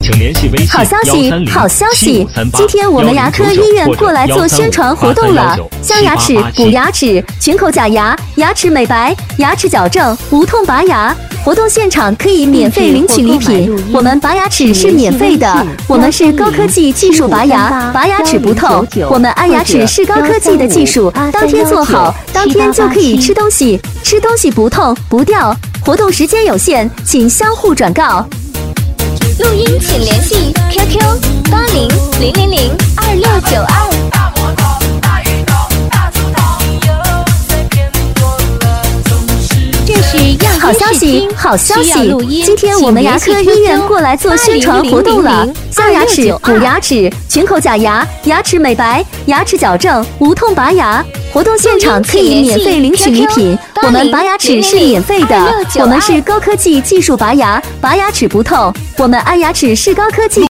请联系微信好消息，好消息！今天我们牙科医院过来做宣传活动了，镶牙齿、补牙齿、群口假牙、牙齿美白、牙齿矫正、无痛拔牙。活动现场可以免费领取礼品，我们拔牙齿是免费的，我们是高科技技术拔牙，拔牙齿不痛，我们安牙齿是高科技的技术，当天做好，当天就可以吃东西，吃东西不痛不掉。活动时间有限，请相互转告。 录音请联系 QQ 8000022692。 好消息，好消息！今天我们牙科医院过来做宣传活动了，镶牙齿、补牙齿、群口假牙、牙齿美白、牙齿矫正、无痛拔牙。活动现场可以免费领取礼品，我们拔牙齿是免费的，我们是高科技技术拔牙，拔牙齿不痛，我们安牙齿是高科技。